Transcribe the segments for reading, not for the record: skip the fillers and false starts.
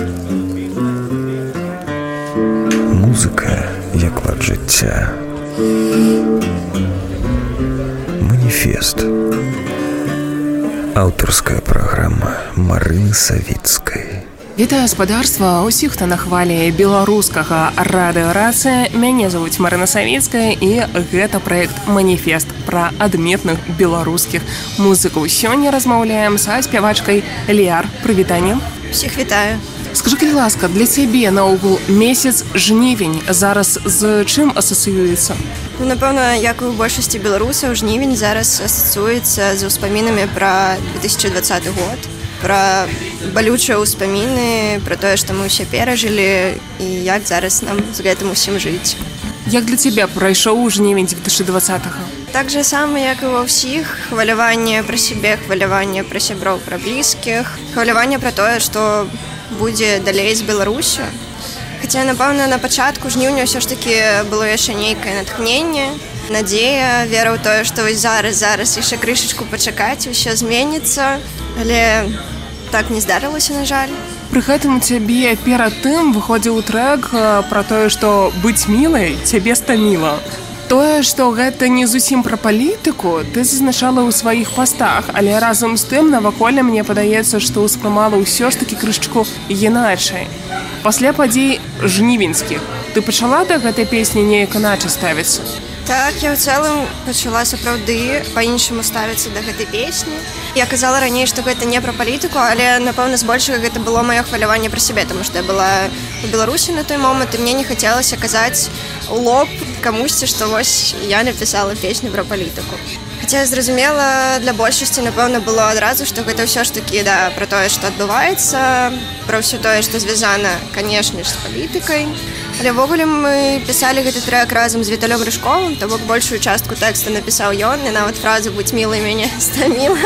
Музыка як лад жыцця. Маніфест. Аўтарская праграма Марыны Савіцкай. Вітаю спадарства ўсіх, хто на хвалі беларускага радыёрацыя. Мяне завуць Марына Савіцкая і гэта праект «Маніфест» пра адметных беларускіх музыкаў. Сёння размаўляем са спявачкай Ліар. Прывітанне. Всіх вітаю. Скажы, калі ласка, для цябе наогул месяц жнівень зараз з чым асацыюецца? Напэўна, як і ў большасці беларусаў, жнівень зараз асацыюецца з успамінамі пра 2020 год, пра балючыя ўспаміны, пра тое, што мы ўсе перажылі і як зараз нам з гэтым усім жыць. Як для цябе прайшоў жнівень 2020-го? Так же сама, як і ва ўсіх, хваляванне пра сябе, хваляванне пра сяброў, пра блізкіх, хваляванне пра тое, што будзе далей з Беларусю. Хаця, напэўна, на пачатку жніўня ўсё ж такі было яшчэ нейкае натхненне, надзея, вера ў тое, што вось зараз яшчэ крышачку пачакаць, усё зменіцца, але так не здарылася, на жаль. Пры гэтым у цябе перад тым выходзіў трэк пра тое, што быць мілай цябе стаміла. Тое, што гэта не зусім пра палітыку, ты зазначала ў сваіх пастах, але разам з тым наваколе мне падаецца, што ўспрымала ўсё ж такі крышачку іначай. Пасля падзей жнівеньскіх ты пачала да гэтай песні неяк іначай ставіцца? Так, я ў цэлым пачала сапраўды па-іншаму ставіцца да гэтай песні. Я казала раней, што гэта не пра палітыку, але, напэўна, збольшага гэта было маё хваляванне пра сябе, таму што я была у Беларусі на той момант, і мне не хацелася казаць у лоб камусьці, што вось я напісала песню пра палітыку. Хаця, зразумела, для большасці, напэўна, было адразу, што гэта ўсё ж такі, да, пра тое, што адбываецца, пра ўсё тое, што звязана, канешне ж, з палітыкай. Але ўвогуле мы пісалі гэты трэк разам з Віталём Рыжковым, то бок большую частку тэкста напісаў ён, і нават фразу «Будь мілай» мяне стаміла.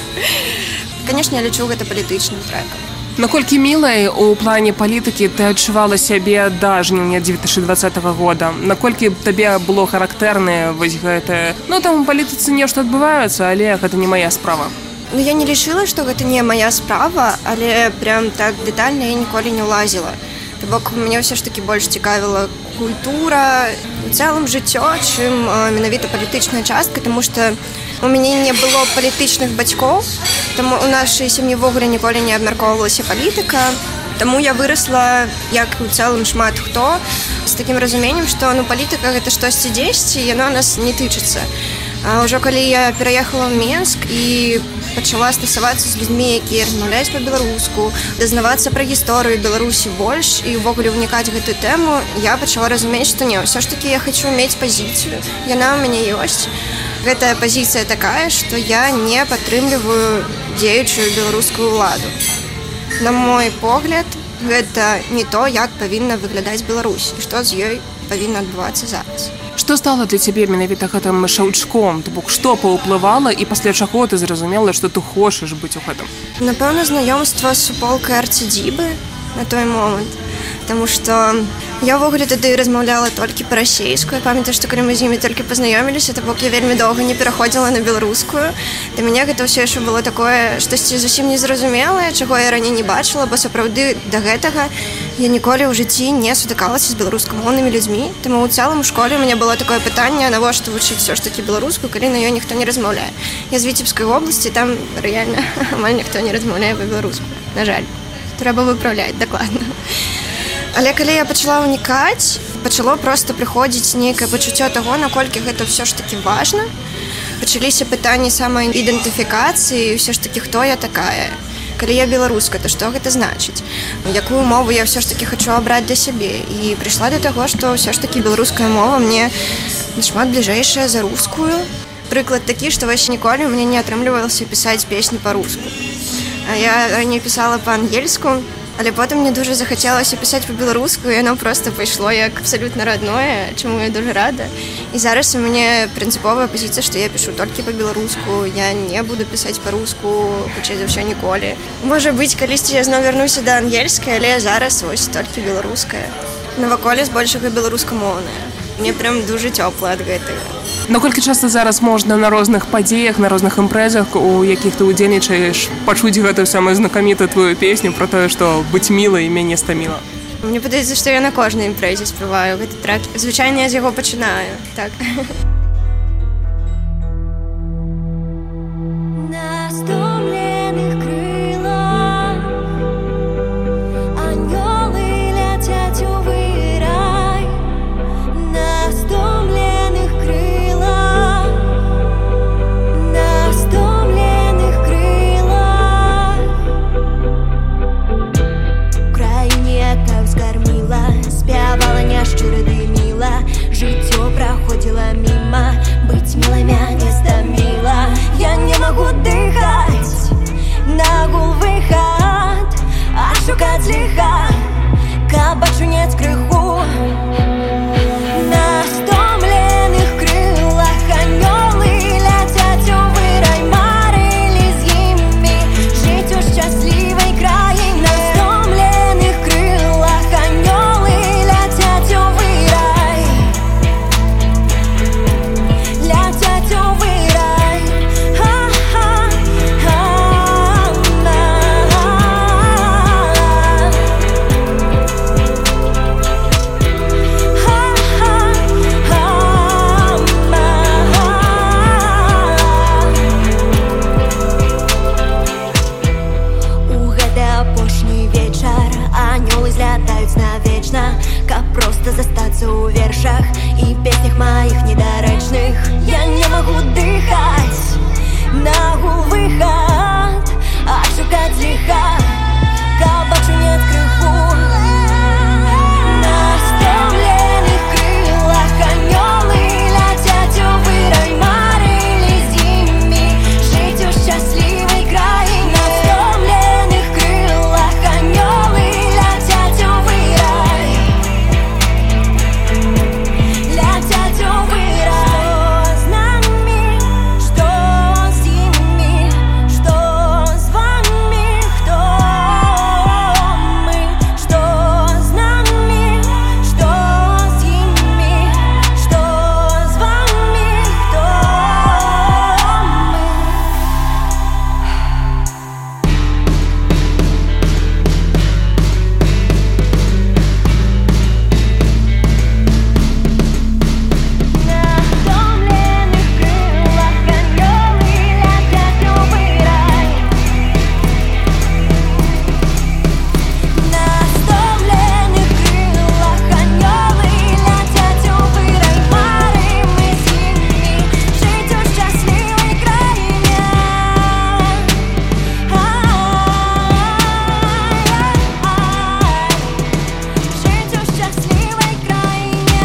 Канешне, я лічу гэта палітычным трэкам. Наколькі мілай у плане палітыкі ты адчувала сябе да жніўня 2020 года? Наколькі табе было характэрнае вось гэтае? Ну, там у палітыцы нешта адбываецца, але гэта не мая справа. Ну, я не лічыла, што гэта не мая справа, але прям так дэтальна я ніколі не ўлазіла. То бок, мне ўсё ж такі больш цікавіла культура, у цэлым жыццё, чым менавіта палітычная частка, таму што у мяне не было палітычных бацькоў, таму у нашай сям'і ўвогуле ніколі не абмяркоўвалася палітыка. Таму я вырасла, як у цэлым шмат хто, з такім разуменнем, што палітыка гэта штосьці дзесьці, яно нас не тычыцца. А ўжо калі я пераехала ў Менск і пачала стасавацца з людзьмі, якія размаўляюць па-беларуску, дазнавацца пра гісторыю Беларусі больш і ўвогуле ўнікаць гэтую тэму, я пачала разумець, што не, ўсё ж такі я хачу мець пазіцыю. Яна ў мяне ёсць. Гэтая пазіцыя такая, што я не падтрымліваю дзеючую беларускую ўладу. На мой погляд, гэта не то, як павінна выглядаць Беларусь, і што з ёй павінна адбывацца зараз. Што стала для цябе менавіта гэтым шаўчком? То бок, што паўплывала і пасля чаго ты зразумела, што ты хочаш быць у гэтым? Напэўна, знаёмства з суполкай Арцідзібы на той момант. Таму што я ўвогуле тады размаўляла толькі па-расейску. Я памятаю, што калі мы з імі толькі пазнаёміліся, то бок я вельмі доўга не пераходзіла на беларускую. Для мяне гэта ўсё яшчэ было такое, штосьці зусім незразумелае, чаго я раней не бачыла, бо сапраўды да гэтага я ніколі ў жыцці не сутыкалася з беларускамоўнымі людзьмі. Таму ў цэлым у школе у мяне было такое пытанне, навошта вучыць ўсё ж такі беларускую, калі на ёй ніхто не размаўляе. Я з Віцебскай вобласці, там рэальна амаль ніхто не размаўляе па-беларуску. На жаль, трэба выпраўляць дакладна. Але калі я пачала ўнікаць, пачало проста прыходзіць нейкае пачуццё таго, наколькі гэта ўсё ж такі важна. Пачаліся пытанні самаідэнтыфікацыі, ўсё ж такі, хто я такая. Калі я беларуска, то што гэта значыць? Якую мову я ўсё ж такі хачу абраць для сябе? І прыйшла да таго, што ўсё ж такі беларуская мова мне нашмат бліжэйшая за рускую. Прыклад такі, што вось ніколі мне не атрымлівалася пісаць песні па-руску. А я раней пісала па-ангельску, але потым мне дуже захацелася пісаць па-беларуску, і яно проста пайшло як абсалютна родное, чаму я дуже рада. І зараз у мяне прынцыповая пазіцыя, што я пішу толькі па-беларуску, я не буду пісаць па-руску, хутчэй за ўсё ніколі. Можа быць, калісьці я зноў вярнуся да ангельскай, але зараз вось толькі беларуская. Наваколе збольшага беларускамоўная. Мне прям дуже цёпла ад гэтага. Наколькі часта зараз можна на розных падзеях, на розных імпрэзах, у якіх ты удзельнічаеш, пачуць гэтую самую знакамітую твою песню про тое, што быць мілай мяне стаміла? Мне падаецца, што я на кожнай імпрэзе спяваю гэты трек. Звычайна я з яго пачынаю, так. На стомленых крылах ангелы летят у вырай. На стомленных крылах, на стомленных крылах. В краине так скормила, спявала няшчыра дымила, жыццё проходило мимо, быть милой меня не стамила. Я не могу дыхать, на гул выход, а шукать лиха, кабачу нет крыху. На стомленных крылах анёлы летят у вырай, марили зимми, жить у счастливой краине. На стомленных крылах анёлы летят у вырай, летят у вырай. У гэты апошні вечар анёлы злятаюць навечна, каб проста застацца ў вершах і песнях маіх недарэчных. Я не магу дыхаць, на гул выход, а шукаць ліха, кабачу нет крыху. На стомленых крылах анёлы летят у вырай, марили зимми, жить у счастливой краине. На стомленных крылах анёлы летят у вырай, летят у вырай. Что с нами, что с ними, что с вами, кто мы? Что с нами, что с ними, что с вами, кто мы? На стомленных крылах анёлы летят у вырай. На стомленных крылах анёлы летят у вырай, марим мы с ними, жить у счастливой краине. Жить у счастливой краине.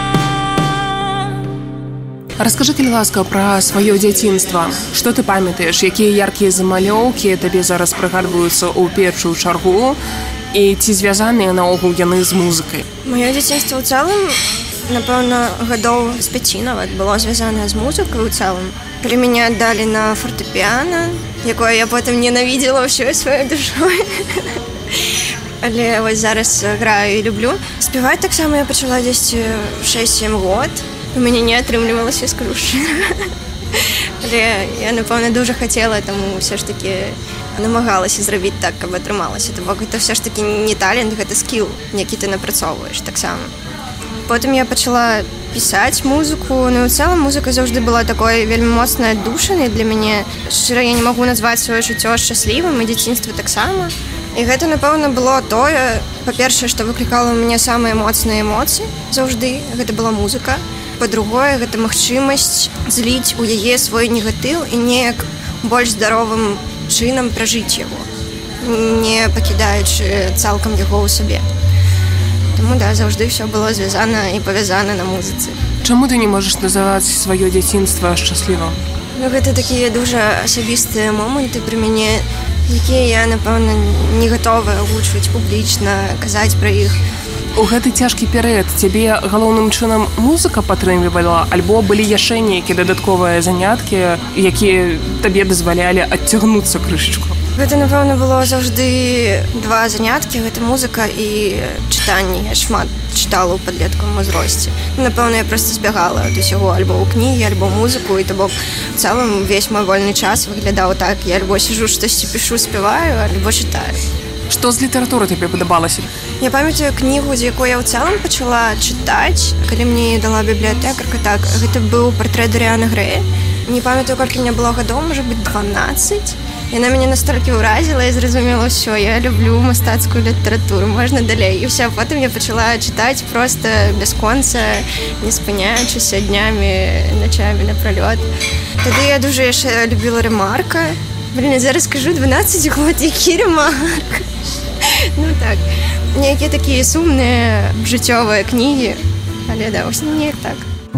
Раскажы, калі ласка, пра сваё дзяцінства. Што ты памятаеш, якія яркія замалёўкі табе зараз прыгадваюцца ў першую чаргу, і ці звязаныя наогул яны з музыкай? Маё дзяцінства ў цэлым, напэўна, гадоў з 5 нават было звязанае з музыкай у цэлым. Калі мяне аддалі на фортэпіяна, якое я потым ненавідзела ўсёй сваёй душой. Але вось зараз граю і люблю. Спяваць таксама я пачала дзесьці 6-7 год. У мяне не атрымлівалася скрушна. Але я, напэўна, дуже хацела, таму ўсё ж такі намагалася зрабіць так, каб атрымалася. То бок гэта ўсё ж такі не талент, гэта скіл, які ты напрацоўваеш таксама. Потым я пачала пісаць музыку, ну і ў цэлым музыка заўжды была такой вельмі моцнай аддушанай для мяне. Шчыра, я не магу назваць сваё жыццё шчаслівым, і дзяцінства таксама. І гэта, напэўна, было тое, па-першае, што выклікала ў мяне самыя моцныя эмоцыі заўжды, гэта была музыка. Па-другое, гэта магчымасць зліць у яе свой негатыў і неяк больш здаровым чынам пражыць яго, не пакідаючы цалкам яго ў сабе. Таму, да, заўжды ўсё было звязана і павязана на музыцы. Чаму ты не можаш называць сваё дзяцінства шчаслівым? Ну, гэта такія дужа асабістыя моманты пры мяне, якія я, напэўна, не гатовая агучваць публічна, казаць пра іх. У гэты цяжкі перыяд цябе галоўным чынам музыка падтрымлівала, альбо былі яшчэ нейкія дадатковыя заняткі, якія табе дазвалялі адцягнуцца крышачку? Гэта, напэўна, было заўжды два заняткі, гэта музыка і чытанне. Я шмат чытала ў падлеткавым узросце. Напэўна, я проста збягала ад усяго, альбо ў кнігі, альбо музыку, і то бок в цэлым увесь мой вольны час выглядаў так. Я альбо сижу, штосьці пішу, спяваю, альбо чытаю. Што з літаратуры табе падабалася? Я памятаю кнігу, з якой я ў цэлым пачала чытаць, калі мне дала бібліятэкарка, так, гэта быў партрэт Даріана Грэя. Не памятаю, колькі мне было гадоў, можа быць 12. Яна мяне настолькі ўразіла і зразумела ўсё, я люблю мастацкую літаратуру, можна далей. І ўсё, потым я пачала чытаць проста бясконца, не спыняючыся днямі, начамі напралёт. Тады я дуже яшчэ любіла Рэмарка. Блін, я зараз скажу 12 год, які Рэмарк. Ну так, нейкія такія сумныя жыццёвыя кнігі, але да, вось неяк так.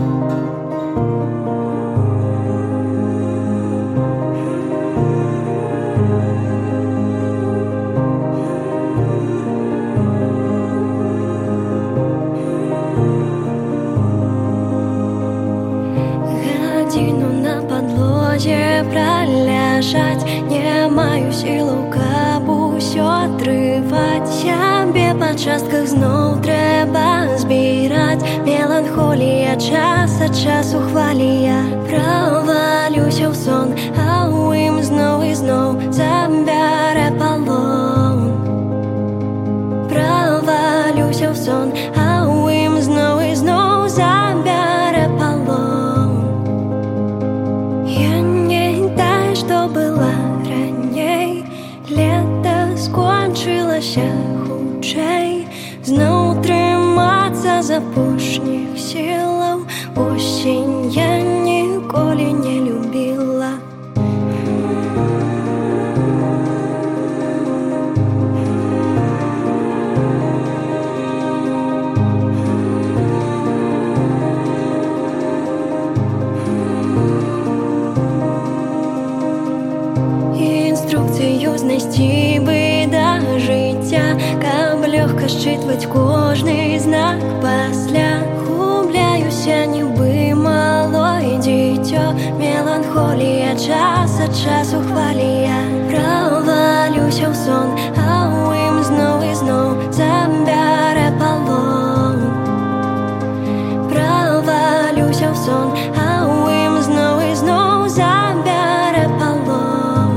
Проляжаць, не маю сілаў, каб усё атрываць. Сябе па частках зноў трэба збіраць. Меланхолія час ад часу хвалія. Правалюся ў сон, а ў ім зноў і зноў забярэ палон. Правалюся ў сон, а ў ім зноў і зноў забярэ палон. Я не та, што была раней. Лета скончылася хутчэй. Зноў трымацца з апошніх сілаў. Осень я ніколі не любіла. Інструкцыю знайсці бы да жыцця, каб лёгка счытваць кожны знак пасля. Губляюся, нібы малое дзіцё. Меланхолія час ад часу хвалія. Правалюся ў сон, а ў ім зноў і зноў забярэ палон. Правалюся ў сон, а ў ім зноў і зноў забярэ палон.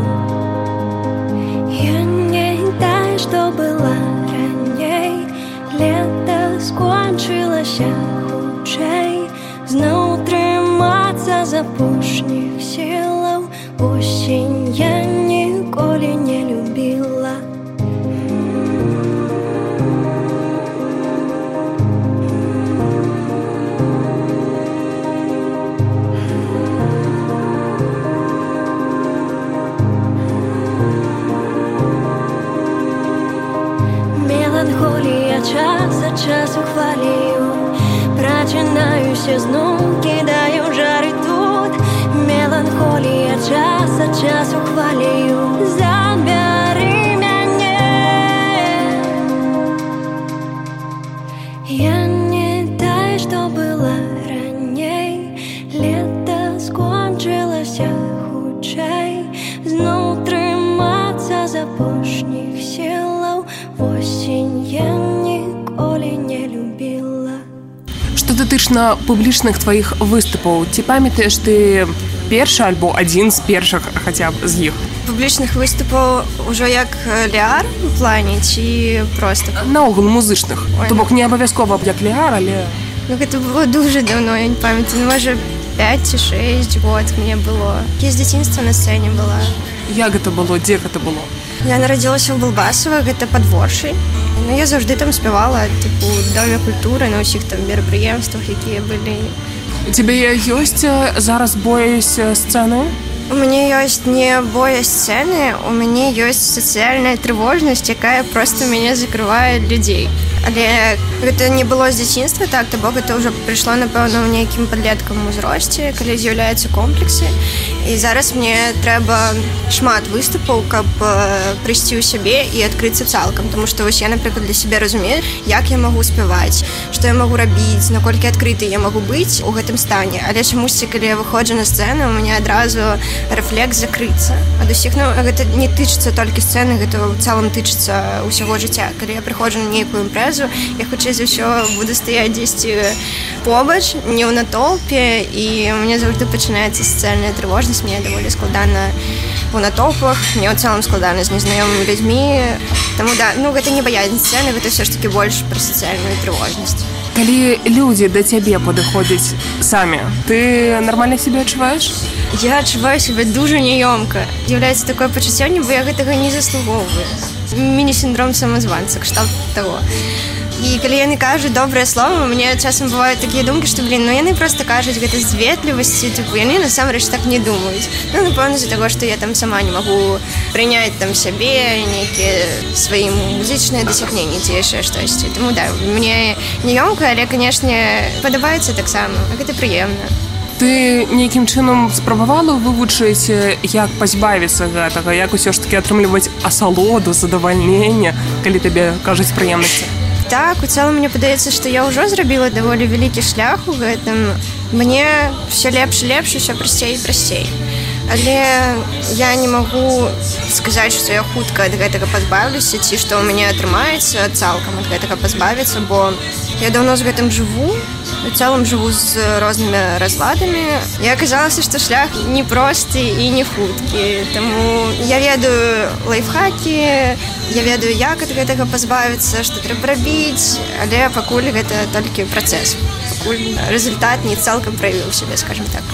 Я не та, што была раней. Лета скончылася хутчэй. Зноў трымацца з апошніх сілаў. Осень я ніколі не любіла. Меланхолія час ад часу хвалію. Прачынаюся зноў, кідаю жары тут. Меланхолія час ад часу хвалію. Забяры мяне. Я не та, што была раней. Лета скончылася хутчэй. Зноў трымацца з апошніх сілаў. Осень я ніколі не любіла. Што датычна публічных тваіх выступаў, ці памятаеш ты першы альбо адзін з першых хаця б з іх? Публічных выступаў ужо як леар у плане ці проста? Наогул музычных. То бок не абавязкова як леар, але... Ну гэта было дуже даўно, я не памятаю, можа 5 ці 6 год мне было. Я з дзяцінства на сцэне была. Як гэта было, дзе гэта было? Я нарадзілася ў Балбасова, гэта пад Воршай. Ну, я заўжды там спявала, типу, в Доме культуры, на ўсіх там мерапрыемствах, якія былі. У цябе ёсць зараз боязь сцэны? У мяне ёсць не боязь сцэны, у мяне ёсць сацыяльная трывожнасць, якая проста мяне закрывае ад людзей. Але гэта не было з дзяцінства, так, то бок гэта ўжо прыйшло, напэўна, ў нейкім падлеткавым узросце, калі з'яўляюцца комплексы. І зараз мне трэба шмат выступаў, каб прыйсці ў сябе і адкрыцца цалкам, тому што вось я, напрыклад, для сябе разумею, як я магу спяваць, што я магу рабіць, наколькі адкрыты я магу быць у гэтым стане. Але чамусьці, калі я выходжу на сцэну, у мяне адразу рэфлекс закрыцца ад усіх. Ну, гэта не тычыцца толькі сцэны, гэта ў цэлым тычыцца ўсяго жыцця. Калі я прыходжу на нейкую імпрэзу, я хутчэй за ўсё буду стаяць дзесьці побач, не ў натоўпе, і у мяне заўжды пачынаецца сацыяльная трывожнасць. Мне даволі складана у натоўпах, мне ў цэлым складана з незнаёмымі людзьмі. Таму да, ну гэта не баязнь сцэны, гэта ўсё ж такі больш пра сацыяльную трывожнасць. Калі людзі да цябе падыходзяць самі, ты нармальна сябе адчуваеш? Я адчуваю сябе дужа няёмка. З'яўляецца такое пачуццё, нібы я гэтага не заслугоўваю. Міні-сіндром самазванца, кшталт таго. І калі яны кажуць добрыя словы, мне часам бываюць такія думкі, што, ну яны проста кажуць гэта з ветлівасці, типу, яны насамрэч так не думаюць. Ну, напэўна, з-за таго, што я там сама не магу прыняць там сябе, нейкія свае музычныя дасягненні ці яшчэ штосьці. Таму, да, мне няёмка, але, канешне, падабаецца таксама, гэта прыемна. Ты нейкім чынам спрабавала вывучыць, як пазбавіцца гэтага, як усё ж такі атрымліваць асалоду, задавальненне, калі табе кажуць прыемнасці? Так, у цэлым мне падаецца, што я ўжо зрабіла даволі вялікі шлях у гэтым. Мне все лепш і лепш, усё прасцей і прасцей. Але я не магу сказаць, што я хутка ад гэтага пазбаўлюся, ці што ў мяне атрымаецца цалкам ад гэтага пазбавіцца, бо я даўно з гэтым жыву, у цэлым жыву з рознымі разладамі. І аказалася, што шлях непросты і не хуткі. Таму я ведаю лайфхакі, я ведаю, як ад гэтага пазбавіцца, што трэба рабіць, але пакуль гэта толькі працэс. Пакуль результат не цалкам праявіў сябе, скажем так.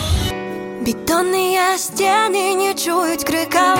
Бетонные стены не чуют криков,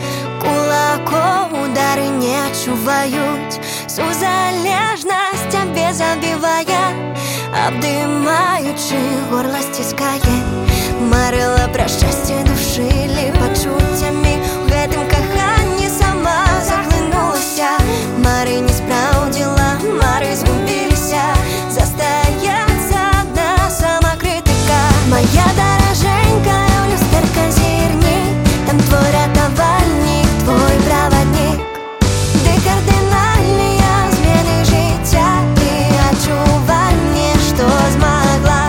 кулаков удары не чувают, сузалежность тебе забивая, обдымаючи горло стискає. Марила про щастя душили почуттями, в гэтым каханні сама заглинулася. Мары не справдила, мары згубилися, застається одна самокритика. Моя дороженька, у люстерка зірні, там твой рятувальник, твой проводник, де кардинальні зміни життя і відчування, що змогла.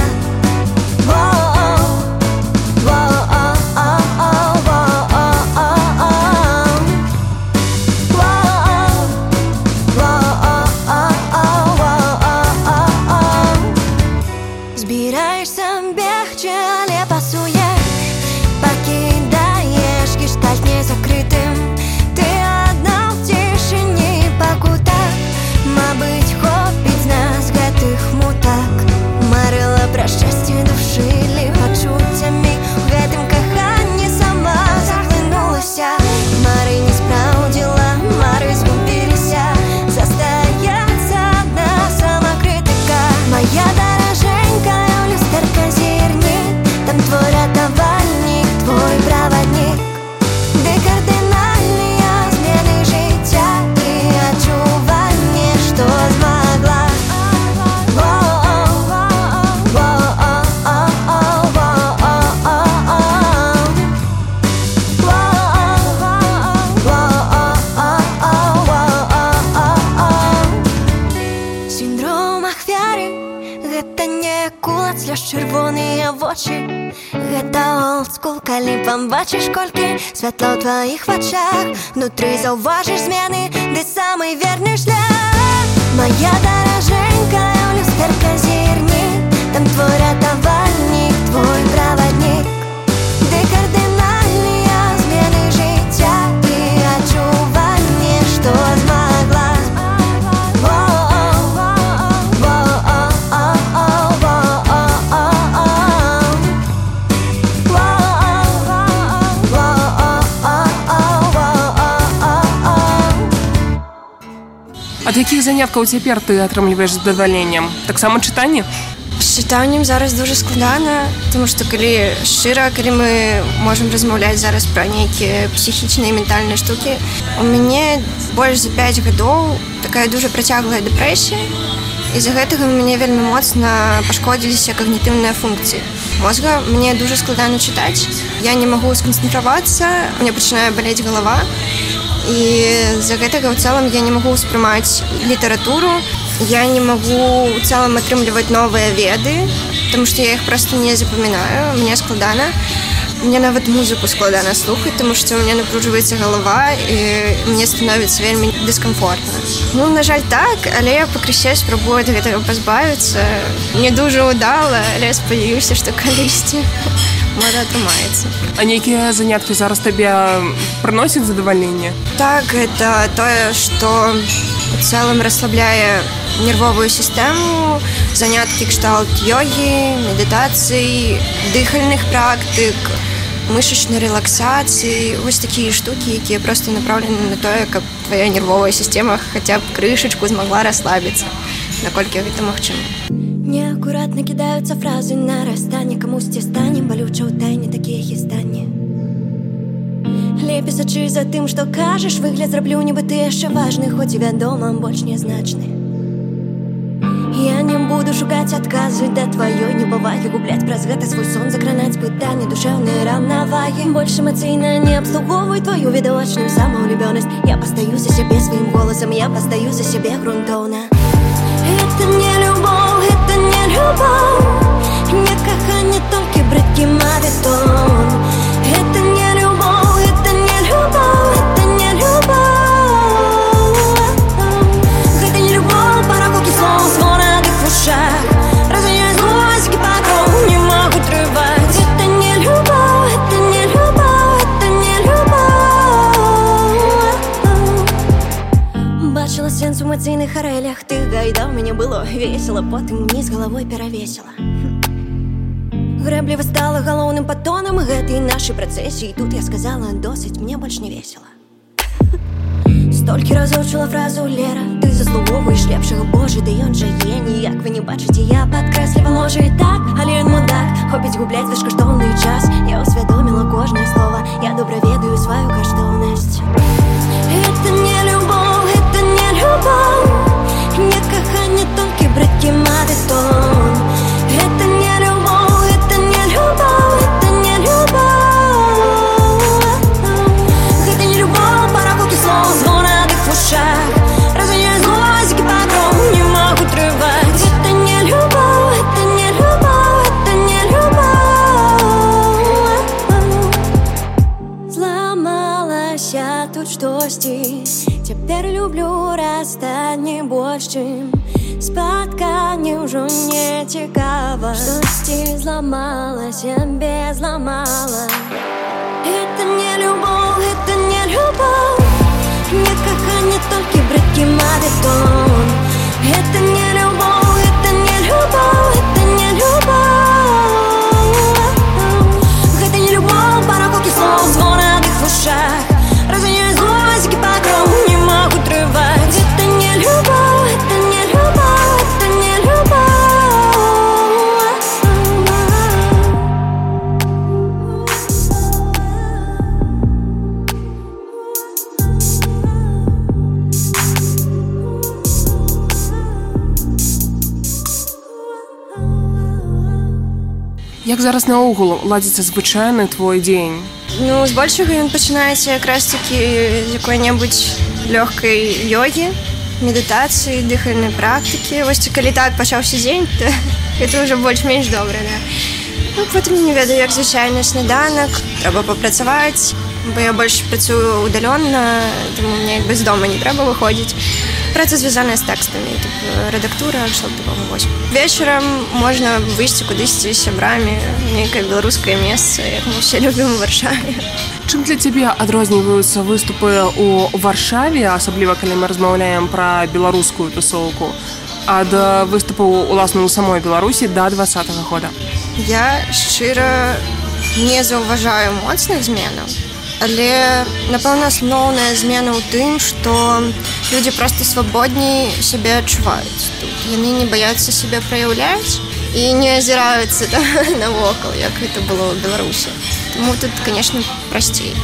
Збираєшся бігче, але пасуєш, покидаєш гештальт незакритим. Ти одна в тишині по кутах, мабуть, хопить з нас гэтых мутак. Марила про щастя душили почуттями, в гэтым каханні сама заглинулася. Мары не справдила, мары згубилися, застається одна самокритика. Моя дороженька, у люстерка зірні, там твой рятувальник, твой проводник, де кардинальні зміни життя і відчування, що змогла. Синдром ахвяры — гэта не кулак, слёз чырвоныя вочы. Гэта олдскул, калі пабачыш колькі святла ў тваіх вачах, внутры заўважыш змены, ды самы верны шлях. Моя дороженька, у люстерка зірні, там твой рятувальник, твой проводник, де кардинальні змены життя і відчування, що змогла. Ад якіх заняткаў цяпер ты атрымліваеш задавальненнем? Таксама чытанне? З чытаннем зараз дуже складана, тому што калі шчыра, калі мы можам размаўляць зараз пра нейкія псіхічныя і ментальныя штукі, у мяне больш за 5 гадоў такая дуже працяглая дэпрэсія, І-за гэтага у мяне вельмі моцна пашкодзіліся кагнітыўныя функцыі мозга. Мне дуже складана чытаць. Я не магу сканцэнтравацца, мне пачынае балець галава. І з-за гэтага ў цэлым я не магу ўспрымаць літаратуру. Я не магу ў цэлым атрымліваць новыя веды, потому што я іх проста не запамінаю. Мне складана. Мне нават музыку складана слухаць, тому што у мяне напружваецца галава і мне становіцца вельмі дыскамфортна. Ну, на жаль, так, але я пакрысе спрабую ад гэтага пазбавіцца. Не дуже ўдала, але спадзяюся, што калісьці можа атрымаецца. А нейкія заняткі зараз табе прыносяць задавальненне? Так, гэта тое, што у цэлым расслабляе нервовую сістэму, заняткі кшталт йогі, медытацыі, дыхальных практык, мышачнай релаксацыі, вось такія штукі, якія проста направлены на тое, каб твая нервовая сістэма хаця б крышачку змагла расслабіцца, наколькі гэта магчыма. Неакуратна кідаюцца фразы на расстанне, камусьці стане балюча ў тайне такія хістанні. Лепей сачы за тым, што кажаш, выгляд зраблю, нібы ты яшчэ важны, хоць і вядома, больш нязначны. Я не буду шукаць адказы да тваёй небывагі, губляць праз гэта свой сон, закранаць пытанні душэўнай раўнавагі. Больш эмацыйна не абслугоўвай твою відавочную самаўлюбёнасць. Я пастаю за сябе сваім голасам, я пастаю за сябе грунтоўна. Гэта не любоў, гэта не любоў, не каханне, толькі брыдкі мавітон. Гэта не любоў, гэта не любоў, гэта не любоў. Гэта не любоў, параколкі слоў, звона ад іх в ушах. Разганяю злосць, пакров не магу трываць. Гэта не любоў, гэта не любоў, гэта не любоў. Бачыла сэнс у эмацыйных арэлях, ты гайдаў, мяне было весела, потым уніз галавой перавесіла. Грэбліва стала галоўным патонам гэтай нашай працэсіі. Тут я сказала, досыць, мне больш не весела. Столькі разоў чула фразу Лера, ты заслугоўваеш лепшага, Божа, ды ён жа геній. Як вы не бачыце, я падкрэсліва, можа і так, але ён мудак. Хопіць губляць ваш каштоўны час. Я усвядоміла кожнае слова, я добра ведаю сваю каштоўнасць. Гэта не любоў, гэта не любоў, не каханне, толькі брыдкі мавітон. Гэта не любоў, гэта не любоў, гэта не любоў. Гэта не любоў, параколкі слоў, звона ад іх в ушах. Разганяю злосць, пакров не магу трываць. Гэта не любоў, гэта не любоў, гэта не любоў. Зламалася тут штосьці, цяпер люблю расстанне больш, чым спатканне ўжо не цікава. Штосьці зламалася, без зламала. Гэта не любоў, гэта не любоў, не каханне, толькі брыдкі мавітон. Гэта не любоў, гэта не любоў, гэта не любоў. Гэта не любоў, параколкі слоў, звона ад іх в ушах. Разганяю злосць, пакров не магу трываць. Гэта не любоў, гэта не любоў, гэта не любоў. Як зараз наогул ладзіцца звычайны твой дзень? Ну, збольшага ён пачынаецца якраз такі з якой-небудзь лёгкай йогі, медытацыі, дыхальнай практыкі. Вось калі так пачаўся дзень, то гэта ўжо больш-менш добра, да. Ну, потым не ведаю, як звычайна сняданак, трэба папрацаваць, бо я больш працую удалённа, таму мне як бы з дома не трэба выходзіць. Праца звязаная з тэкстамі, рэдактура, што такога вось. Вечарам можна выйсці кудысьці з сябрамі, нейкае беларускае месца, як мы ўсе любім у Варшаве. Чым для цябе адрозніваюцца выступы ў Варшаве, асабліва калі мы размаўляем пра беларускую тусоўку, ад выступаў уласна ў самой Беларусі да 2020 года? Я шчыра не заўважаю моцных зменаў, але, напэўна, асноўная змена ў тым, што людзі проста свабодней сябе адчуваюць. Тут яны не баяцца сябе праяўляць і не азіраюцца навокал, як гэта было ў Беларусі. Таму тут, канешне, прасцей.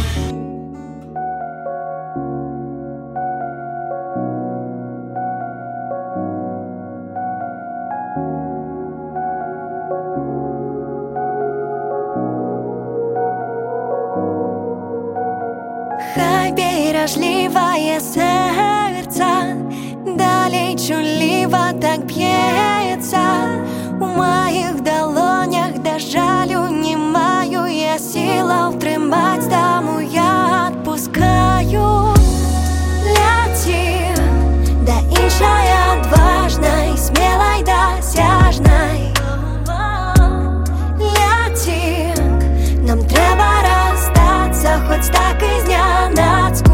бережливое сердце далей чулива так б'ється. У моїх долонях до жалю не маю я сила втримать, тому я отпускаю. Лети до іншої отважной, смелой, досяжной. Лети, нам треба розстаться, хоч так і зненацьку.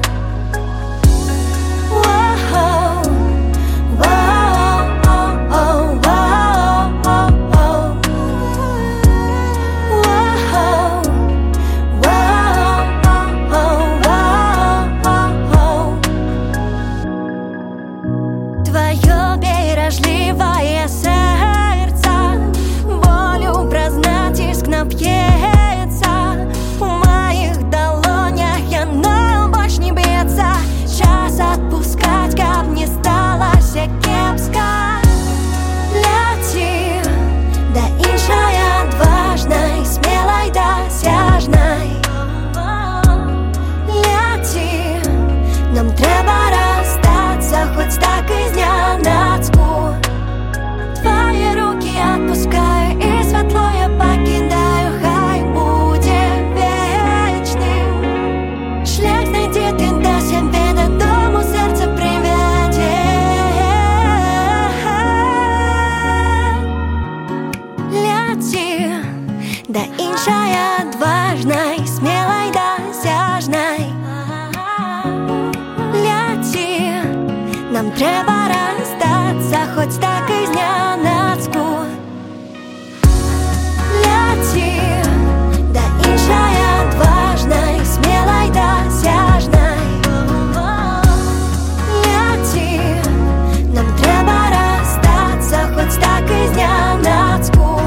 Твое бережливое сердце болью признать тиск напьется. У моих долонях оно больше не бьется. Час отпускать, как не стало все кепска. Лети до іншої отважной, смелой, досяжной. Лети, нам треба розстаться, хоч так і зненацьку. Твої руки отпускаю, і світло я покидаю, хай буде вічним. Шлях знайди ти до себе, додому серце приведе. Лети до іншої отважной, смелой, досяжной. Лети, нам треба розстаться, хоч так і зненацьку. Лети до іншої отважной, смелой, досяжной. Лети, нам треба розстаться, хоч так і зненацьку.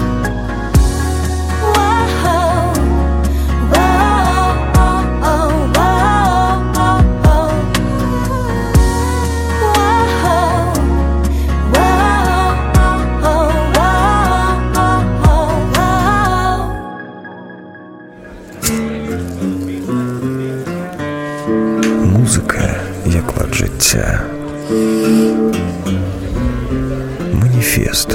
Музика як лад життя. Маніфест.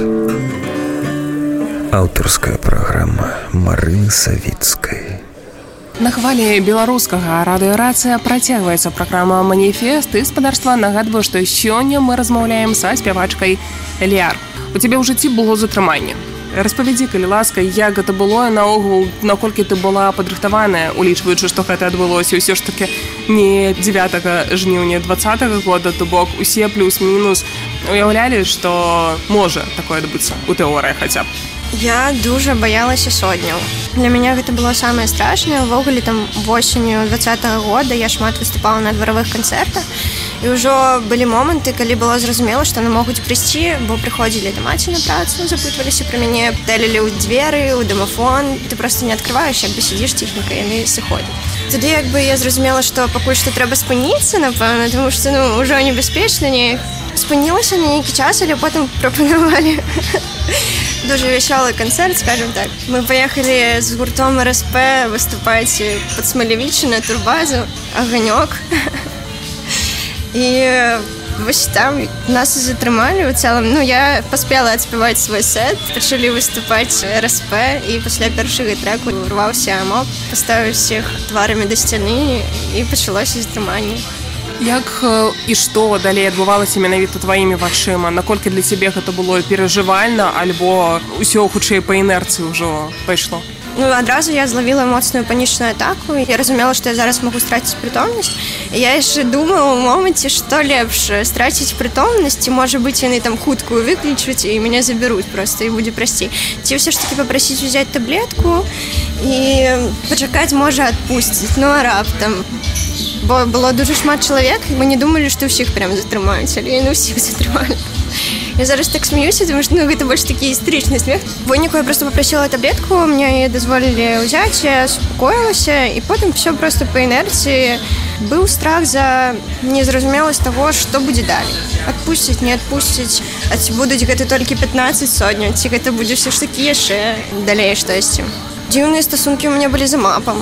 Аўтарская праграма Марыны Савіцкай. На хвалі беларускага радыёрацыя працягваецца праграма «Маніфест», і спадарства нагадваю, што сёння мы размаўляем са спявачкай Ліар. У цябе ў жыцці было затрыманне. Распавядзі, калі ласка, як гэта было, наогул, наколькі ты была падрыхтаваная, улічваючы, што гэта адбылося ўсё ж такі не 9 жніўня 20-го года, то бок усе плюс-мінус уяўлялі, што можа такое адбыцца у тэорыі хаця б. Я дуже боялася сотняў. Для мяне гэта было самае страшнае. Увогуле там восенню 20-го года я шмат выступала на дваровых канцэртах, і ўжо былі моманты, калі было зразумела, што яны могуць прыйсці, бо прыходзілі да маці на працу, запытваліся пра мяне, пыталілі ў дзверы, ў дамафон. Ты проста не адкрываеш, як бы сидзіш ціхенька, яны сыходзяць. Тады як бы я зразумела, што пакуль што трэба спыніцца, напэўна, тому што ўжо небяспечна неяк. Спынілася на нейкі час, але потым прапанавалі дуже веселый концерт, скажем так. Мы поехали с гуртом РСП выступать под Смолевичи на турбазу «Огонек». И вось там нас затрымалі ў цэлым. Ну, я паспела адспяваць свой сет, пачалі выступаць РСП, і пасля першага трэку урваўся амок, паставіў всех тварамі да сцяны, і пачалося затрыманне. Як і што далей адбывалася менавіта тваімі вачыма? Наколькі для цябе гэта было перажывальна, альбо ўсё хутчэй па інерцыі ўжо пайшло? Ну, адразу я злавіла моцную панічную атаку. Я разумела, што я зараз магу страціць прытомнасць. Я яшчэ думала ў моманце, што лепш страціць прытомнасць, ці, можа быць, яны там хуткую выключаць і мяне забяруць проста, і будзе прасцей. Ці ўсё ж такі папрасіць узяць таблетку і пачакаць, можа, адпусціць. Ну, а раптам. Бо было дуже шмат чалавек, і мы не думалі, што ўсіх прям затрымаюць, але яны ўсіх затрымалі. Я зараз так смеюся, тому что гэта больш такі істэрычны смех. Выніку я просто попросила таблетку, мне яе дазволілі ўзяць, я супакоілася, і потым все просто по інерцыі. Быў страх за незразумеласць таго, што будзе далей. Адпусціць, не адпусціць, а ці будуць гэта толькі 15 сотняў, ці гэта будзе ўсё ж такі яшчэ далей штосьці. Дзіўныя стасункі ў мяне былі за мапам.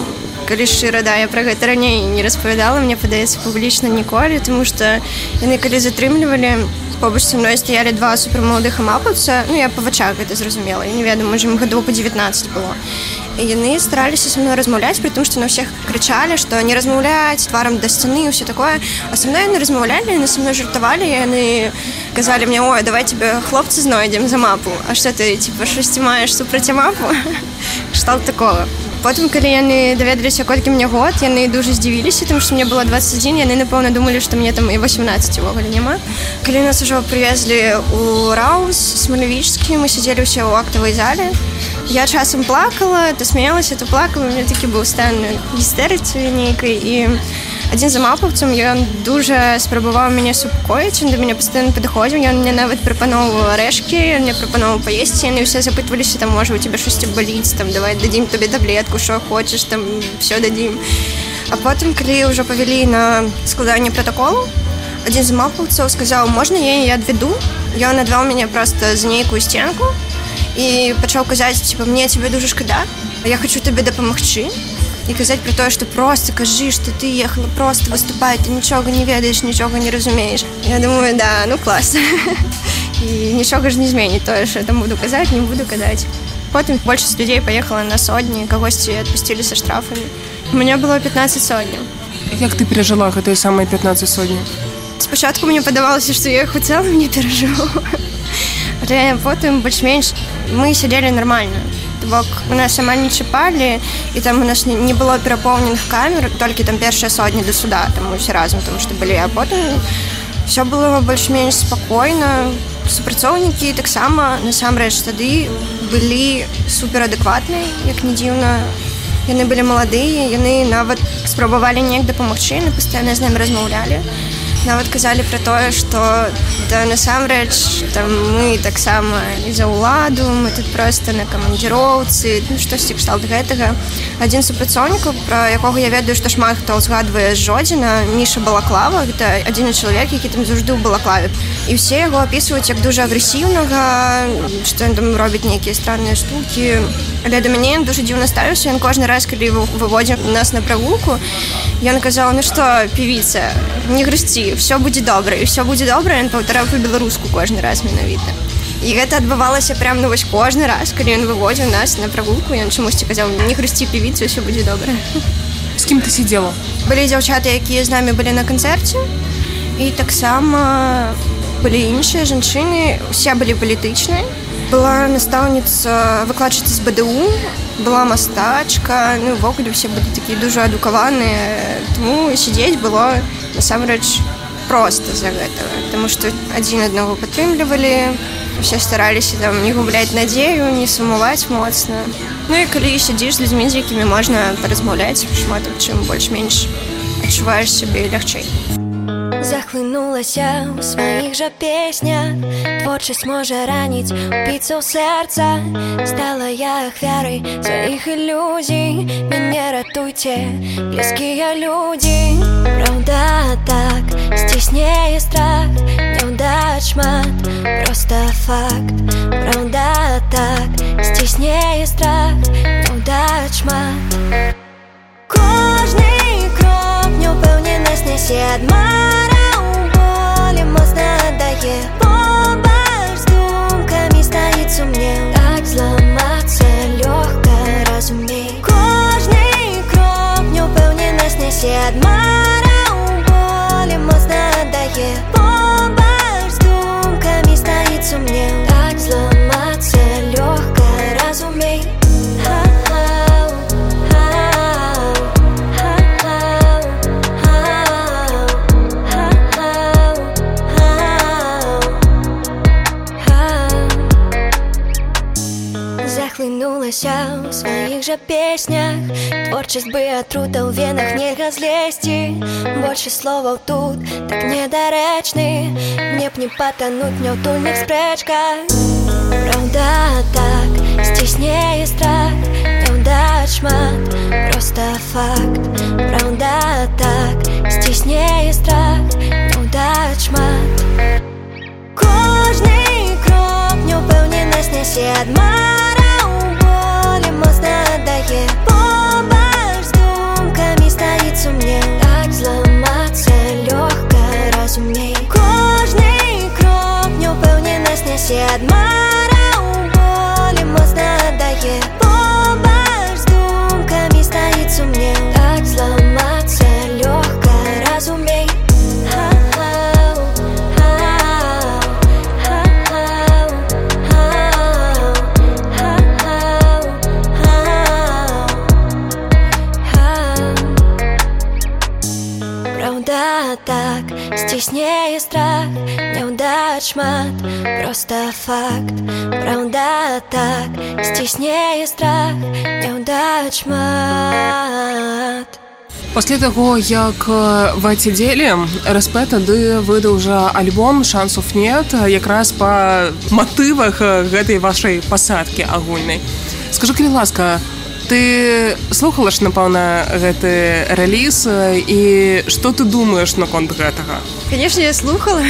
калі шчыра, да, я пра гэта раней не распавядала, мне падаецца публічна ніколі, тому што яны калі затрымлівалі, побач са мной стаялі два супермаладых амапаўца, ну я па вачах гэта зразумела, я не ведаю, можа ім гадоў па 19 было. І яны стараліся са мной размаўляць, пры тым, што на ўсіх крычалі, што не размаўляць тварам да сцяны і ўсё такое. А са мной яны размаўлялі, яны са мной жартавалі, яны казалі мне: ой, давай тебе хлопцы знойдзем за мапу. А што ты, типа, шосці маеш супраць мапу? Кшталт такого. Потым, калі яны даведаліся, колькі мне год, яны дуже здзівіліся, тому што мне было 21, яны, напэўна, думалі, што мне там і 18 увогуле няма. Калі нас ужо прывезлі ў Раус Смалявічскі, мы сядзелі ўсе ў актавай зале. Я часам плакала, то смеялася, то плакала, у меня такі быў стан гістэрыцы нейкай, і адзін з амапаўцаў, ён дуже спрабаваў мяне супакоіць, ён да мяне пастаянна падыходзіў, ён мне нават прапаноўваў арэшкі, ён мне прапаноўваў паесці, яны ўсе запытваліся, там, можа, у цябе штосьці баліць, там, давай дадзім табе таблетку, што хочаш, там, все дадзім. А потым, калі ўжо павялі на складанне пратаколу, адзін з амапаўцаў сказаў: можна я адведу? Ён адвёў мяне проста за нейкую сценку і пачаў казаць, типа, мне цябе дуже шкада, я хочу табе дапамагчы. І казаць пра тое, што проста кажы, што ты ехала проста выступаць, ты нічога не ведаеш, нічога не разумееш. Я думаю, да, ну клас. І нічога ж не зменіць тое, што я там буду казаць, не буду казаць. Потым большасць людзей паехала на сотні, кагосьці адпусцілі са штрафамі. У мяне было 15 сотняў. Як ты перажыла гэтыя самыя 15 сотняў? Спачатку мне падавалася, што я іх у цэлым не перажыву. Але потым больш-менш мы сядзелі нармальна. Бок у нас амаль не чапалі, і там у нас не было перапоўненых камер, толькі там першыя сотні да суда, там мы ўсе разам, тому што былі, а потым все было больш-менш спакойна. Супрацоўнікі таксама, насамрэч, тады былі суперадэкватныя, як не дзіўна. Яны былі маладыя, яны нават спрабавалі неяк дапамагчы, яны пастаянна з намі размаўлялі. Нават казалі пра тое, што да, насамрэч, там, мы таксама і за ўладу, мы тут проста на камандзіроўцы, ну, штосьці кшталт гэтага. Адзін з супрацоўнікаў, пра якога я ведаю, што шмат хто ўзгадвае з Жодзіна, Міша Балаклава, гэта адзіны чалавек, які там заўжды ў балаклаве. І ўсе яго апісваюць як дуже агрэсіўнага, што ён там робіць нейкія странныя штукі. Але да мяне ён дуже дзіўна ставіўся, ён кожны раз, калі выводзіў нас на прагулку, ён казаў: ну што, певіца, не грусці, все будзе добра, і все будзе добра, ён паўтараў па-беларуску кожны раз менавіта. І гэта адбывалася прям, ну, вось кожны раз, калі ён выводзіў нас на прагулку, ён чамусьці казаў: не грусці, певіца, все будзе добра. З кім ты сидзела? Былі дзяўчаты, якія з намі былі на канцэрце, і таксама былі іншыя жанчыны, усе былі палітычныя. Была настаўніца, выкладчыца з БДУ, была мастачка, ну, ввогуле ўсе былі такія дуже адукаваныя, тому сидзець было насамрэч проста з-за гэтага, таму што адзін аднаго падтрымлівалі, усе стараліся там не губляць надзею, не сумаваць моцна. Ну і калі сядзіш з людзьмі, з якімі можна паразмаўляць шмат аб чым, больш-менш адчуваеш сябе лягчэй. Захлынулася ў сваіх жа песнях, творчасць можа раніць, упіцца ў сэрца. Стала я ахвярай сваіх ілюзій, мяне ратуйце, блізкія людзі. Праўда так, сціснее страх, няўдач шмат, проста факт. Праўда так, сціснее страх, няўдач шмат. Кожны крок няўпэўненасць нясе адмара, болі моцна аддае, побач з думкамі стаіць сумнеў. Так зламацца лёгка, разумей. Кожны крок няўпэўненасць нясе адмара, болі моцна аддае, побач з думкамі стаіць сумнеў. Так зламацца лёгка, разумей. Захлынулася ў сваіх жа песнях, творчасць бы атрута ў венах нельга злезці. Больше словаў тут так недарэчны, мне б не патануць в няўтульных спрэчках. Праўда так, сціснее страх, няўдач шмат, проста факт. Праўда так, сціснее страх, няўдач шмат. Кожны крок няўпэўненасць нясе адмара, моцна аддае, побач з сумнел. Так зламаться лёгка, разумей. Кожний крок неупевненість несе адмара у болі моцно дає. Побач з думками стоїть сумнел. Так зламаться лёгка, разумей. Правда так, стесняє страх, неудач шмат, просто факт. Правда так, стесняє страх, неудач шмат. Пасля таго, як вы адсядзелі, РСП тады выдаў жа альбом «Шансов нет», якраз па матывах гэтай вашай пасадкі агульнай. Скажы, калі ласка, ты слухала ж, напэўна, гэты рэліз, і што ты думаеш наконт гэтага? Конечно, я слухала.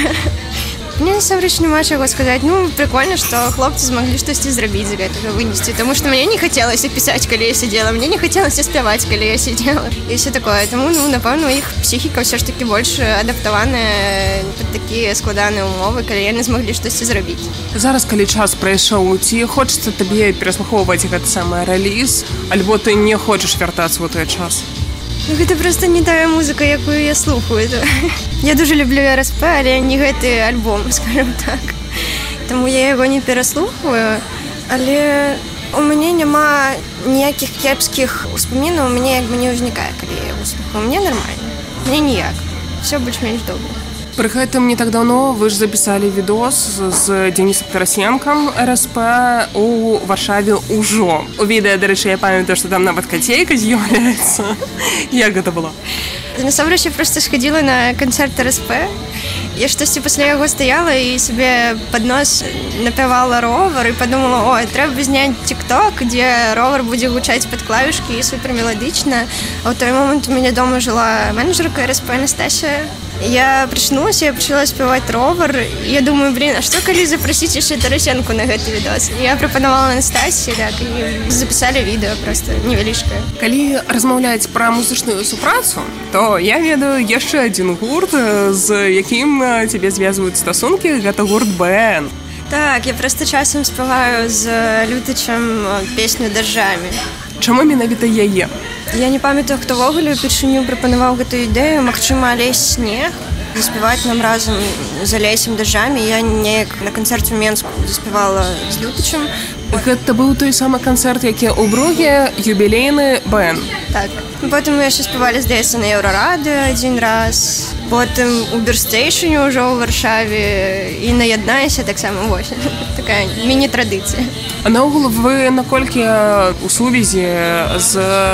Мне насамрэч няма чаго сказаць. Ну, прикольно, што хлопцы змаглі штосьці зрабіць з гэтага, вынесці. Таму што мне не хацелася пісаць, калі я сидела, мне не хацелася спяваць, калі я сидела. І все такое. Таму, ну, напэўна, іх псіхіка ўсё ж такі больш адаптаваная пад такія складаныя умовы, калі яны змаглі штосьці зрабіць. Зараз, калі час прайшоў, ці хочацца табе пераслухоўваць гэты самы рэліз, альбо ты не хочаш вяртацца ў той час? Ну, гэта просто не тая музыка, якую я слухаю. Я дуже люблю РСП, але не гэты альбом, скажем так. Таму я яго не пераслухаю, але у мяне няма ніякіх кепскіх успамінаў, у мяне як бы не ўзнікае, калі я яго слухаю. Мне нормально, мне ніяк. Все больш-менш добра. Пры гэтым не так даўно вы ж запісалі відос з Денисом Тарасенкам РСП у Варшаве ўжо. У відэа, дарэчы, я памятаю, што там нават кацейка з'яўляецца. Як гэта было? Насамрэч, я проста схадзіла на канцэрт РСП. Я штосьці пасля яго стаяла і сабе пад нос напявала ровар і падумала, ой, трэба зняць тик-ток, дзе ровар будзе гучаць пад клавішкі і супермеладычна. А ў той момант у мяне дома жыла менеджерка РСП Настасія. Я прачнулася, я пачала спяваць ровар, і я думаю, блин, а што калі запрасіць яшчэ Тарасенку на гэты відос? Я прапанавала Настасіі, так, і запісалі відэо проста невялічкае. Калі размаўляць пра музычную супрацу, то я ведаю яшчэ адзін гурт, з якім цябе звязваюць стасункі, гэта гурт БН. Так, я проста часам спяваю з Лютычам песню «Дажджамі». Чаму менавіта яе? Я не памятаю, хто ввогуле упершыню прапанаваў гэтую ідэю. Магчыма, Алесь Снег. Заспяваць нам разам з Алесем «Дажджамі». Я неяк на канцэрце ў Менску заспявала з Лютычам. Гэта быў той самы канцэрт, які ў Бруге, юбілейны БН. Так. Потым мы яшчэ спявалі, здаецца, на Еўрарадыё адзін раз. Потым у Бірстейшне ўжо ў Варшаве і на Яднайся таксама, вось. Такая міні-традыцыя. А наогул вы наколькі у сувязі з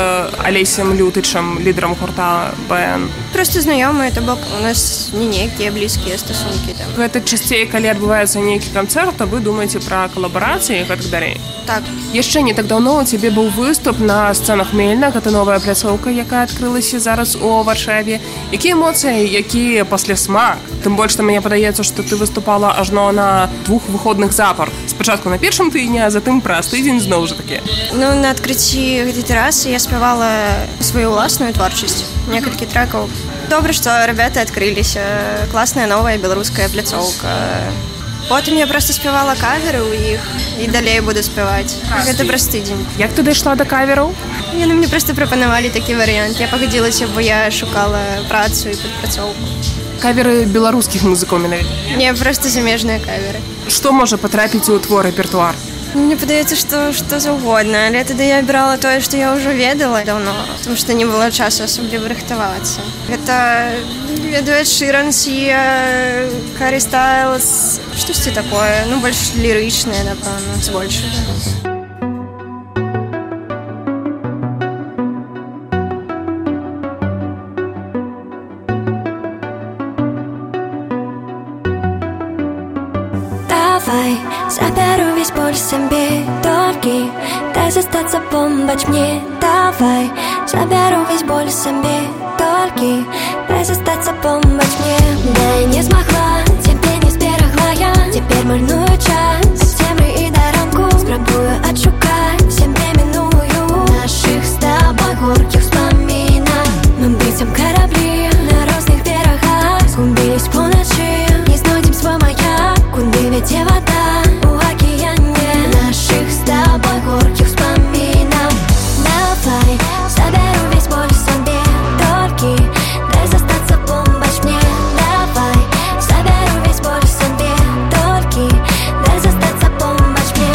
Алесем Лютычам, лідарам гурта БН? Проста знаёмыя, то бок у нас не нейкія блізкія стасункі там. Гэта часцей, калі адбываецца нейкі канцэрт, а вы думаеце пра калабарацыі і гэтак далей? Так. Яшчэ не так даўно у цябе быў выступ на сцэнах Мельна, гэта новая пляцоўка, якая адкрылася зараз у Варшаве. Якія эмоцыі, які паслясмак? Тым больш, што мне падаецца, што ты выступала ажно на 2 выходных запар. Спачатку на першым тыдні, а затым праз тыдзень зноў жа такі. Ну, на адкрыцці гэтай тэрасы я спявала сваю ўласную творчасць, некалькі трекаў. Добра, што ребята адкрыліся. Класная новая беларуская пляцоўка. Потым я проста спявала каверы ў іх і далей буду спяваць. Гэта праз тыдзень. Як ты дайшла да кавераў? Яны мне проста прапанавалі такі варыянт. Я пагадзілася, бо я шукала працу і падпрацоўку. Каверы беларускіх музыкаў менавіта? Не, проста замежныя каверы. Што можа патрапіць у твой рэпертуар? Мне падаецца, што заўгодна, але тады я абірала тое, што я ўжо ведала даўно, тому што не было часу асабліва рыхтавацца. Гэта, ведаю, Шыран, Сія, Харі Стайлз, штосьці такое, ну, больш лірычнае, напэўна, збольшага. Давай, заберу весь боль себе, толькі дай застаться, помбач мне. Давай, заберу весь боль себе, толькі дай застаться, помбач мне. Да я не смогла, тебе не сберегла я. Теперь марную час, темры и даранку. Спробую отшукать, всем временную наших с тобой горьких вспоминах. Мы быцем свете вода у океане наших с тобой горьких вспоминов. Давай, заберу весь боль себе, только дай застаться, помочь мне. Давай, заберу весь боль себе, только дай застаться, помочь мне.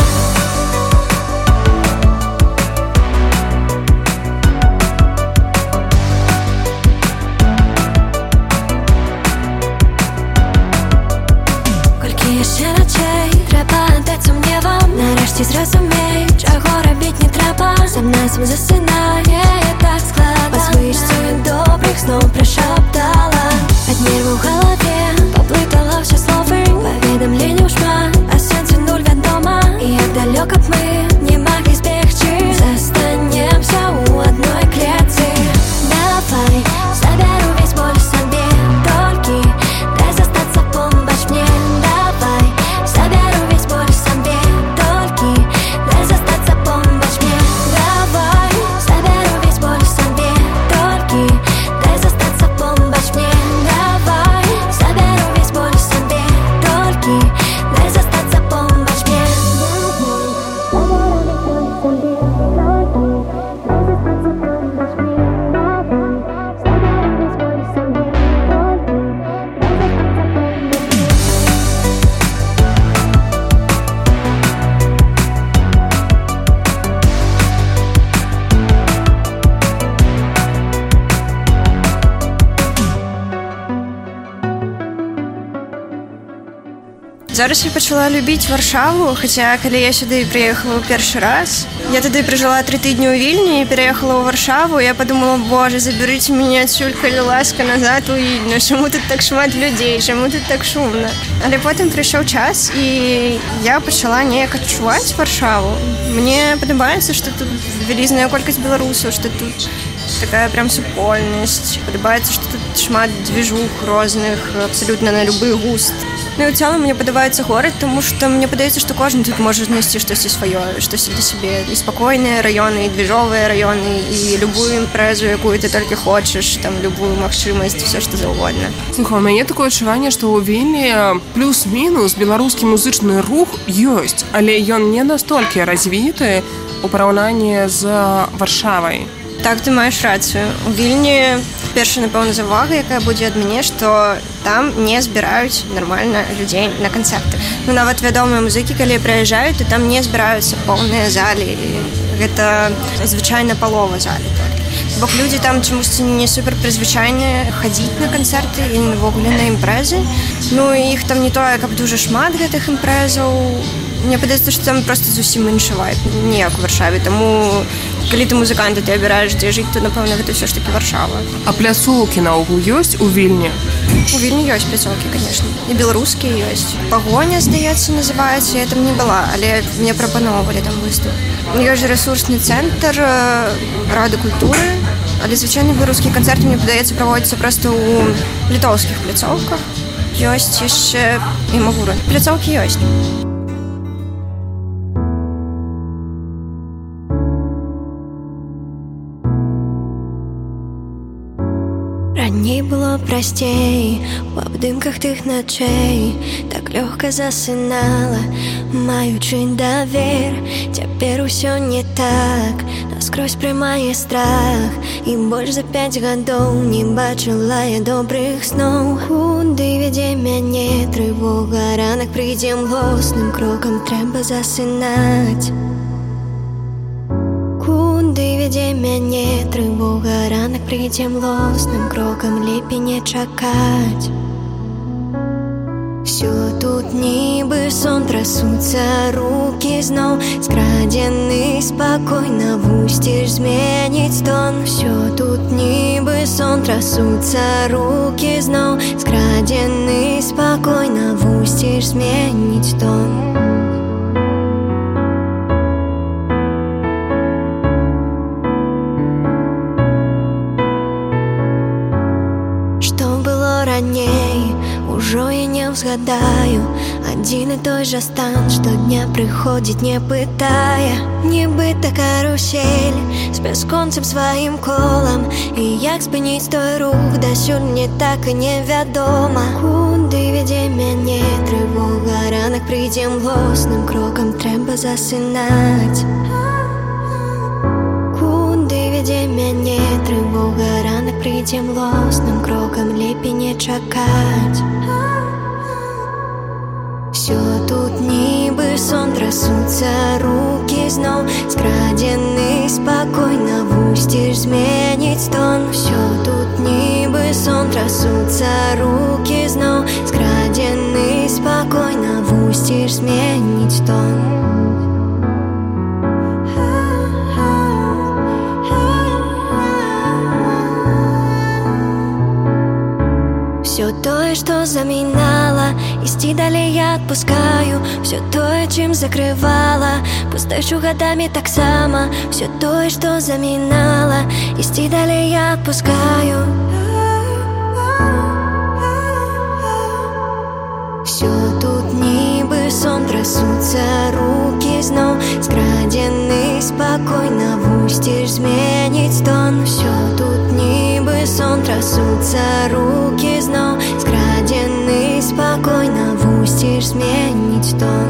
Колькі ще ночей треба дать сумнівам, нарешті зрозумій, чого робить не треба. Сам на сам засинає, так складно. По звичці добрих снов прошептала. От нерву в голове поплытало все словы. Поведомлений шмат, а сенсі нуль відома. І як далеко б ми не могли збегчи, застанемся у одной клетки. Давай, заберу весь боль себе, только дай застаться, помочь мне. Давай, заберу весь боль себе, только дай застаться, помочь мне. Давай, заберу весь боль себе, только дай застаться, помочь мне. Давай, заберу весь боль себе, только дай застаться, помочь мне. Зараз я почала любіць Варшаву, хаця калі я сюды прыехала ў першы раз. Я тады пражыла 3 тыдні ў Вільні і пераехала ў Варшаву. Я подумала, боже, заберыце мяне адсюль, калі ласка, назад у Вільню. Чаму тут так шмат людзей, чаму тут так шумна? Але потым прыйшоў час, і я пачала неяк адчуваць Варшаву. Мне падабаецца, што тут вялізная колькасць беларусаў, што тут такая прям супольнасць. Падабаецца, што тут шмат дзвіжух розных, абсалютна на любы густ. Ну і ў цэлым мне падабаецца горад, тому што мне падаецца, што кожны тут можа знайсці штосьці сваё, штосьці для сябе. І спакойныя раёны, і двіжовыя раёны, і любую імпрэзу, якую ты толькі хочаш, там любую магчымасць, все што заўгодна. Слухай, у мяне такое адчуванне, што ў Вільні плюс-мінус беларускі музычны рух ёсць, але ён не настолькі развіты у параўнанні з Варшавай. Так, ты маеш рацыю. У Вільні першая, напэўна, завага, якая будзе ад мяне, што там не збіраюць нармальна людзей на канцэрты. Ну, нават вядомыя музыкі, калі прыязджаюць, то там не збіраюцца поўныя залі. Гэта звычайна палова залі толькі. Бо людзі там чамусьці не супер прызвычайныя хадзіць на канцэрты і ўвогуле на імпрэзы. Ну, іх там не тое, каб дужа шмат гэтых імпрэзаў. Мне падаецца, што там проста зусім іншы вайб, не як у Варшаве. Таму, калі ты музыкант, ты абіраеш, дзе жыць, то, напэўна, гэта ўсё ж такі Варшава. А пляцоўкі наогул ёсць у Вільні? У Вільні ёсць пляцоўкі, канешне. І беларускія ёсць. Пагоня, здаецца, называецца, я там не была, але мне прапаноўвалі там выступ. Ёсць рэсурсны цэнтр Рады культуры, але звычайна беларускія канцэрты, мне падаецца, праводзяцца проста ў літоўскіх пляцоўках. Ёсць яшчэ і магуры. Пляцоўкі ёсць. Раней было прасцей, у абдымках тых ночей так лёгка засынала, маючы давер. Цяпер усё не так, наскрозь прымае страх. І больш за 5 гадоў не бачыла я добрых сноў. Куды вядзе мяне трывога, ранак прыйдзе млосным крокам, трэба засынаць. Куды вядзе мяне трывога, ранак прыйдзе млосным крокам, лепей не чакаць. Всё тут нібы сон, трасуцца рукі зноў, скрадзены спакой, навусціш зменіць тон. Всё тут нібы сон, трасуцца рукі зноў, скрадзены спакой, навусціш зменіць тон. Раней ужо я не ўзгадаю, адзін і той жа стан штодня прыходзіць, не пытае. Нібыта карусель з бясконцым сваім колам, і як спыніць той рух дасюль мне так і невядома. Куды вядзе мяне трывога, ранок прийдем лосным кроком, трэба засынаць. Куды ведзе мяне трывога, ранак прийдем лосным кроком, лепей не чакаць. Всё тут нібы сон, трасуцца рукі зноў, скрадзены спакойна, вусціш зменіць тон. Всё тут нібы сон, трасуцца рукі зноў, скрадзены спакойна, вусціш зменіць тон. Всё тое, што замінала, ісці далей я адпускаю. Всё тое, чым закрывала, пустэчу гадамі таксама. Всё тое, што замінала, ісці далей я адпускаю. Всё тут нібы сон, трасуцца рукі зноў, скрадзены спакойна, вусціш зменіць тон. Всё тут нібы сон, трасуцца рукі зноў, скрадзены спакойна, вусціш зменіць тон.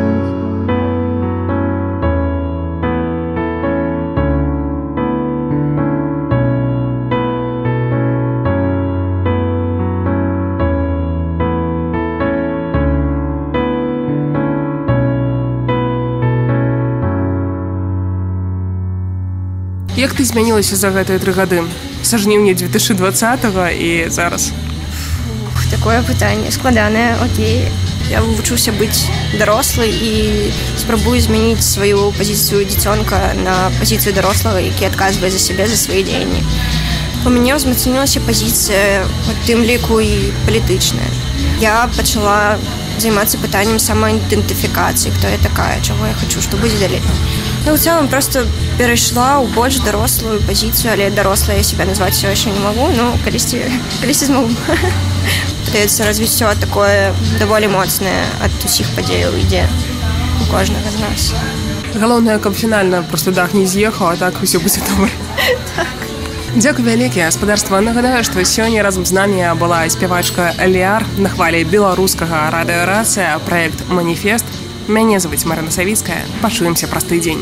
Як ты змянілася за гэтыя 3 гады? Са жніўня 2020 і зараз? Такое пытанне складанае. Окей, я вучуся быць дарослай і спрабую змяніць сваю пазіцыю дзіцёнка на пазіцыю дарослага, які адказвае за сябе, за свае дзеянні. У мяне ўзмацнілася пазіцыя, у тым ліку і палітычная. Я пачала займацца пытаннем самаідэнтыфікацыі, хто я такая, чаго я хачу, што будзе далей. Я ў цэлым просто перайшла ў больш дарослую пазіцыю, але дарослая я себя назваць все яшчэ не магу, но калісьці змогу. Падаецца, развіццё такое даволі моцнае ад усіх падзеяў ідзе у кожнага з нас. Галоўнае, каб фінальна просто дах не з'ехаў, а так усё будзе добра. Так. Дзякуй вялікі, гаспадарства. Нагадаю, што сёння разам з намі была спявачка Ліар на хвалі беларускага радыёрацыя, праект «Маніфест». Мяне звуць Марына Савіцкая. Пачуемся праз тыдзень.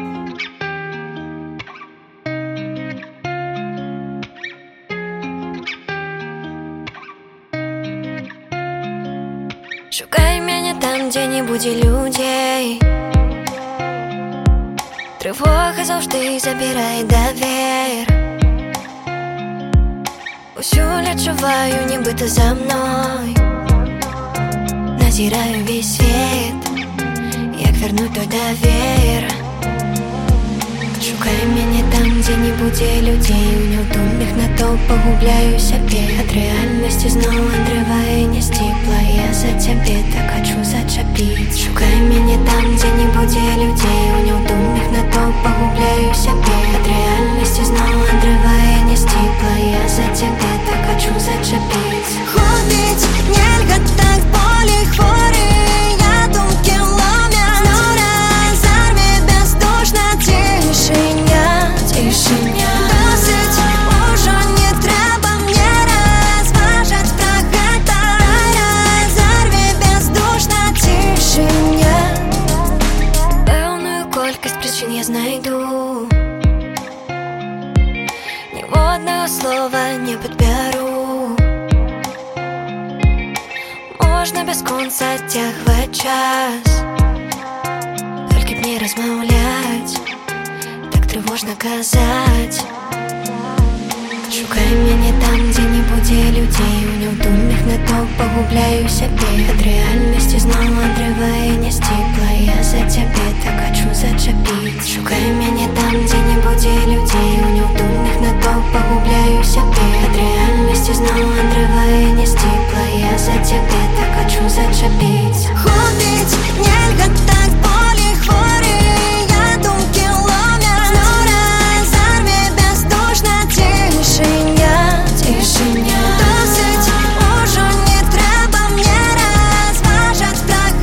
Шукай мяне там, дзе не будзе людзей. Трывога заўжды забірае давер. Усюль адчуваю, нібыта за мной. Назіраю весь свет, як вернуть той давер. Шукай мяне там, дзе не будзе людзей. У няўтомных натоўпах губляю сябе. Ад рэальнасці зноў адрывае нясціпла. Я за цябе так хачу зачапіць. Шукай мяне там, дзе не будзе людзей. У няўтомных натоўпах губляю сябе. Ад рэальнасці зноў адрывае нясціпла. Я за цябе так хачу зачапіць. Ходыць нельга так, болі хворы. Я думкі ломят. Зноў разарве бяздушна цішыня, цішыня. Досыць ужо не трэба мне разважаць пра гэта. Разарве бяздушна цішыня. Пэўную колькасць прычын я знайду. Ніводнага слова не падбяру. Можна без конца цягваць час, толькі б не размаўляць, так трывожна казаць. Шукай мяне там, дзе не будзе людзей. У няўтомных натоўпах губляю сябе. Ад рэальнасці зноў адрывае нясціпла. Я за цябе так хачу зачапіць. Шукай мяне там, дзе не будзе людзей. У няўтомных натоўпах губляю сябе. Ад рэальнасці зноў адрывае нясціпла. Я за цябе так хачу зачапіць. Ходыць нельга так, болі хворы. Я думкі ломят. Зноў разарве бяздушна цішыня, цішыня. Досыць ужо не трэба мне разважаць пра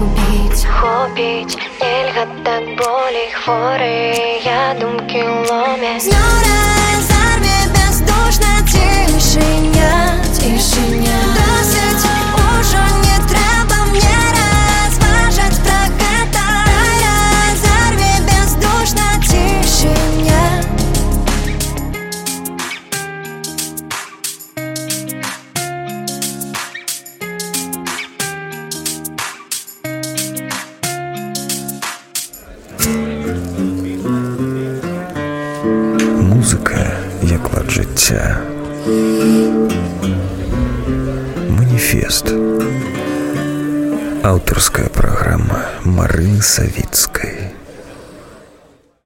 хопіць, нельга так болей хворыя думкі ломяць. Змёрае зарве бяздушна цішыня, цішыня. Досыць ужо не трэба мне разважаць пра гэта. Зарве бяздушна цішыня. Музыка як лад жыцця. Маніфест. Аўтарская праграма Марыны Савіцкай.